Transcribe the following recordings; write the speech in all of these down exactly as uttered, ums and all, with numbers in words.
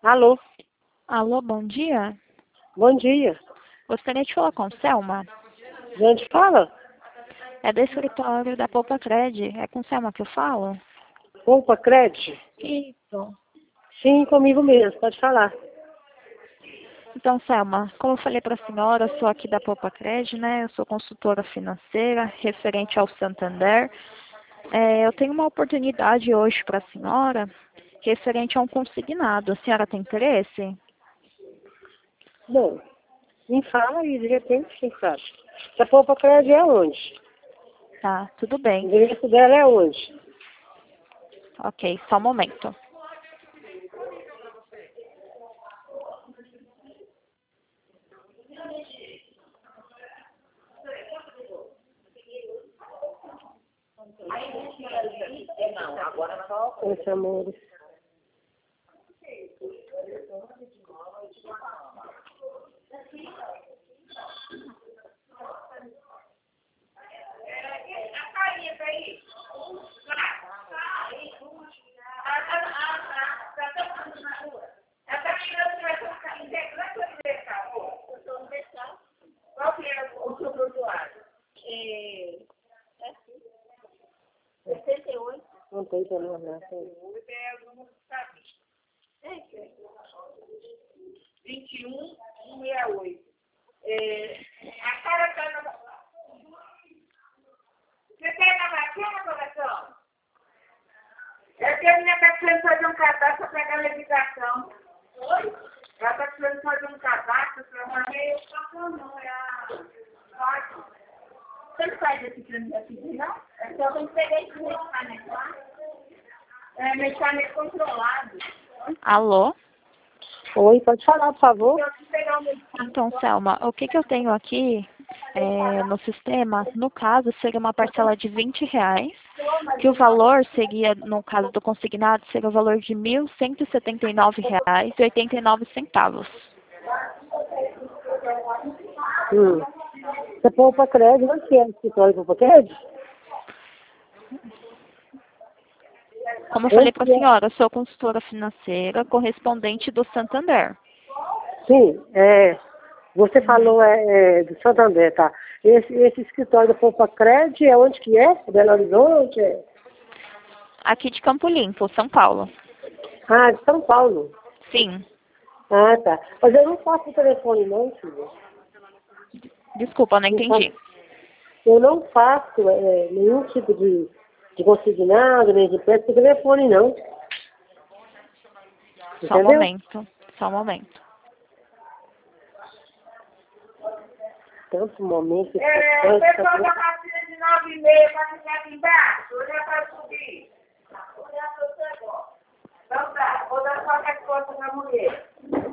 Alô, Alô, bom dia. bom dia. Gostaria de falar com Selma. De onde fala? É do escritório da Poupa Cred. É com Selma que eu falo? Poupa Cred? Isso. Sim, comigo mesmo, pode falar. Então, Selma, como eu falei para a senhora, eu sou aqui da Poupa Cred, né? Eu sou consultora financeira referente ao Santander. É, eu tenho uma oportunidade hoje para a senhora referente a um consignado. A senhora tem interesse? Bom, me fala aí, de repente, quem sabe. Essa Poupa Cred é onde? Tá, tudo O bem. endereço dela é onde? Ok, só um momento. Esse amores. Qual que é o seu prontuário? É... sessenta e oito. Não tem pra não, não. vinte e um, cento e sessenta e oito. É... A cara tá na... Você quer na vacina, coração? É que a minha tá precisando fazer um cadastro para pegar a legislação. Oi? Ela tá precisando fazer um cadastro para fazer... Eu faço não, é a... Fácil. Você não faz esse trâmite aqui, não? É só eu pegar esse medicamento lá. É medicamento controlado. Alô? Oi, pode falar, por favor? Eu preciso pegar o medicamento. Então, Selma, o que, que eu tenho aqui é, no sistema, no caso, seria uma parcela de vinte reais, que o valor seria, no caso do consignado, seria o valor de mil cento e setenta e nove reais e oitenta e nove centavos. Hum. Essa Poupa Cred, onde que é o escritório Poupa Cred? Como eu falei para a Onde é? senhora, eu sou consultora financeira correspondente do Santander. Sim, é... Você falou é, é, do Santander, tá? Esse, esse escritório da Poupa Cred é onde que é? Belo Horizonte? É? Aqui de Campo Limpo, São Paulo. Ah, de São Paulo. Sim. Ah, tá. Mas eu não faço o telefone não, filho. Desculpa, não Não entendi. faço- Eu não faço é, nenhum tipo de, de consignado, nem de peça por telefone, não. Só um Entendeu? momento. Só um momento. Tanto momento. É, o pessoal da vacina de nove e meia para ficar aqui embaixo. Olha para subir. Olha para você agora. Então tá, vou dar só a resposta para a mulher.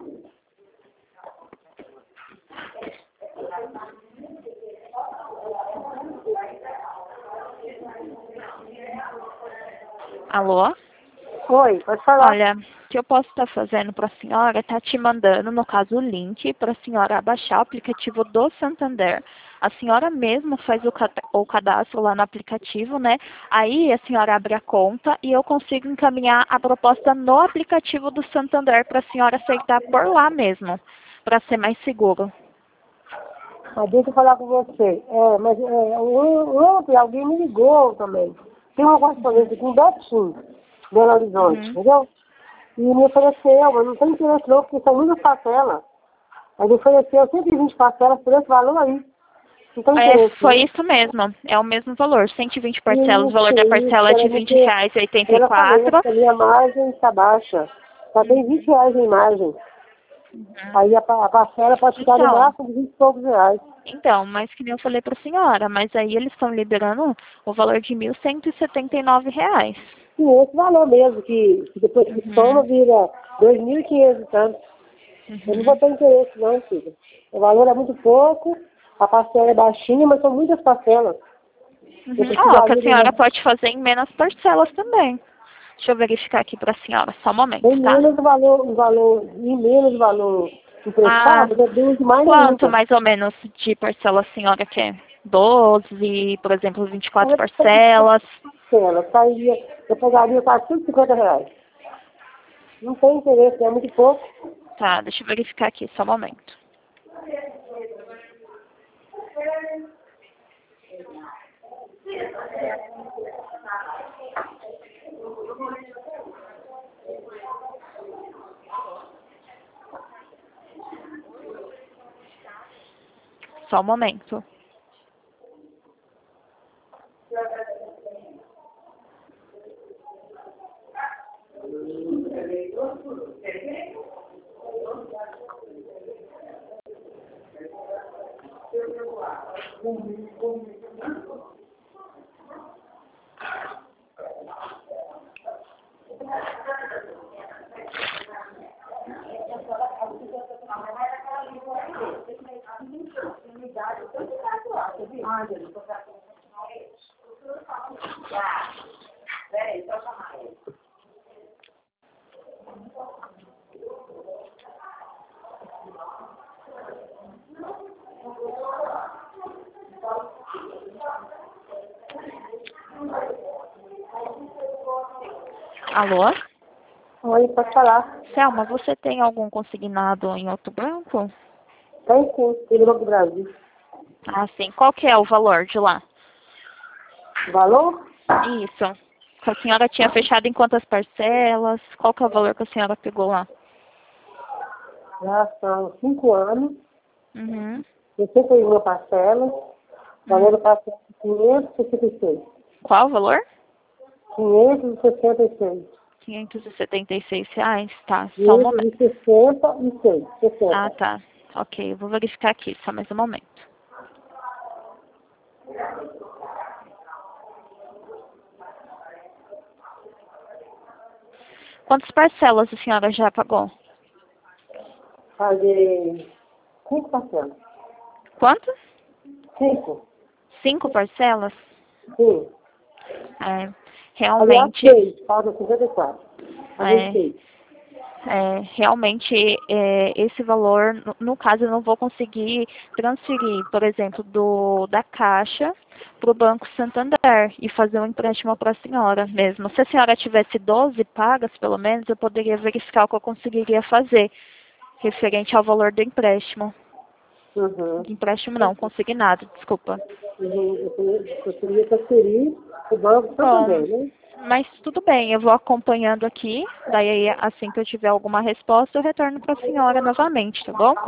Alô? Oi, pode falar. Olha, o que eu posso estar fazendo para a senhora é estar te mandando, no caso, o link para a senhora baixar o aplicativo do Santander. A senhora mesma faz o, cata- o cadastro lá no aplicativo, né? Aí a senhora abre a conta e eu consigo encaminhar a proposta no aplicativo do Santander para a senhora aceitar por lá mesmo, para ser mais seguro. Mas deixa eu falar com você. É, mas é, on- ontem alguém me ligou também. Tem uma correspondente aqui em Betim, Belo Horizonte, Uhum. entendeu? E me ofereceu, mas não tem interesse não, porque são muitas parcelas. Mas me ofereceu cento e vinte parcelas por esse valor aí. Não tem É, interesse, foi né? isso mesmo. É o mesmo valor, cento e vinte parcelas. O valor Isso, da isso, parcela é ela de me vinte deu. reais e oitenta e Ela falou quatro. que a minha margem está baixa. Só tem vinte reais em margem. Aí a, pa- a parcela pode ficar no Então, máximo de vinte e poucos reais. então, mas que nem eu falei para a senhora, mas aí eles estão liberando o valor de mil cento e setenta e nove reais. E esse valor mesmo, que, que depois que soma Uhum. vira dois mil e quinhentos e tanto. Eu não vou Uhum. ter interesse não, filho. O valor é muito pouco, a parcela é baixinha, mas são muitas parcelas. Eu Uhum. Ó, que a precisaria de senhora uma... pode fazer em menos parcelas também. Deixa eu verificar aqui para a senhora, só um Tem momento, tá? menos o valor, o valor, e menos o valor Ah, emprestado, reduz mais quanto ainda. mais ou menos de parcela a senhora quer? doze, por exemplo, vinte e quatro Ela tem parcelas. parcela, sairia, eu pagaria quatrocentos e cinquenta reais. Não tem interesse, é muito pouco. Tá, deixa eu verificar aqui, só um momento. Só um momento. Peraí, só chamar ele. Alô? Oi, pode falar. Selma, você tem algum consignado em Ouro Branco? Tem sim, tem no Banco do Brasil. Ah, sim. Qual que é o valor de lá? Valor? Isso. A senhora tinha fechado em quantas parcelas? Qual que é o valor que a senhora pegou lá? Já são cinco anos. Uhum. Eu sempre uma parcela. Valor do parcela quinhentos e sessenta e seis. Qual o valor? quinhentos e sessenta e seis. quinhentos e setenta e seis reais, tá. Só um momento. quinhentos e sessenta e seis. sessenta. Ah, tá. Ok, eu vou verificar aqui, só mais um momento. Quantas parcelas a senhora já pagou? Fazer cinco parcelas. Quantas? Cinco? Cinco parcelas? Sim. É, Aliás, realmente, seis. Falta cinquenta e quatro. Fazer é, seis. é, realmente é, esse valor, no, no caso, eu não vou conseguir transferir, por exemplo, do, da Caixa para o Banco Santander e fazer um empréstimo para a senhora mesmo. Se a senhora tivesse doze pagas, pelo menos, eu poderia verificar o que eu conseguiria fazer referente ao valor do empréstimo. Uhum. Empréstimo não, consignado, desculpa. Uhum. Eu queria- eu queria transferir o Banco Bom, Santander, né? mas tudo bem, eu vou acompanhando aqui, daí assim que eu tiver alguma resposta, eu retorno para a senhora novamente, tá bom?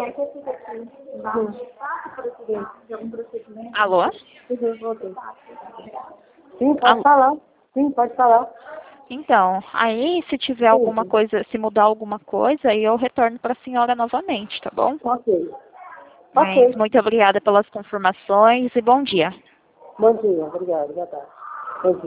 Alô? Sim, pode Alô? falar. Sim, pode falar. Então, aí se tiver alguma coisa, se mudar alguma coisa, aí eu retorno para a senhora novamente, tá bom? Ok. Mas Ok. muito obrigada pelas confirmações e bom dia. Bom dia. Obrigado. Boa tarde. Bom dia.